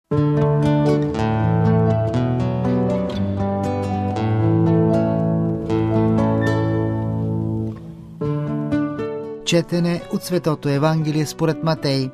Четене от Светото Евангелие според Матей.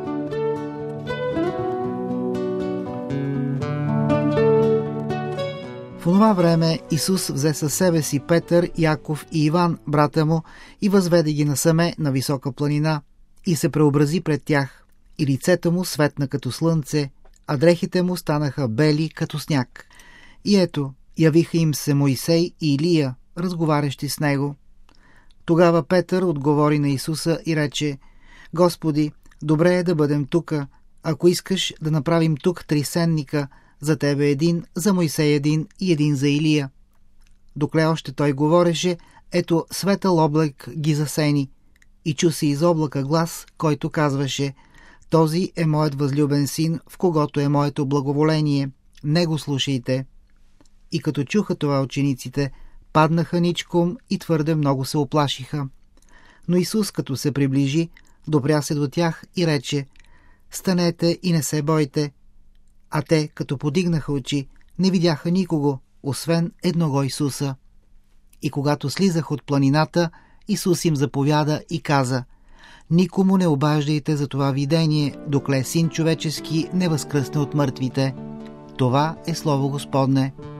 В онова време Исус взе със себе си Петър, Яков и Иван, брата му, и възведе ги насаме на висока планина и се преобрази пред тях, и лицето му светна като слънце, а дрехите му станаха бели като сняг. И ето, явиха им се Мойсей и Илия, разговарящи с него. Тогава Петър отговори на Исуса и рече: Господи, добре е да бъдем тука. Ако искаш да направим тук 3 сенника, за тебе един, за Мойсей един и един за Илия. Докле още той говореше, ето светъл облак ги засени. И чу се из облака глас, който казваше: Този е моят възлюбен син, в когото е моето благоволение. Него слушайте. И като чуха това учениците, паднаха ничком и твърде много се оплашиха. Но Исус, като се приближи, допря се до тях и рече: Станете и не се бойте. А те, като подигнаха очи, не видяха никого, освен едного Исуса. И когато слизах от планината, Исус им заповяда и каза: Никому не обаждайте за това видение, докле Син човечески не възкръсне от мъртвите. Това е слово Господне.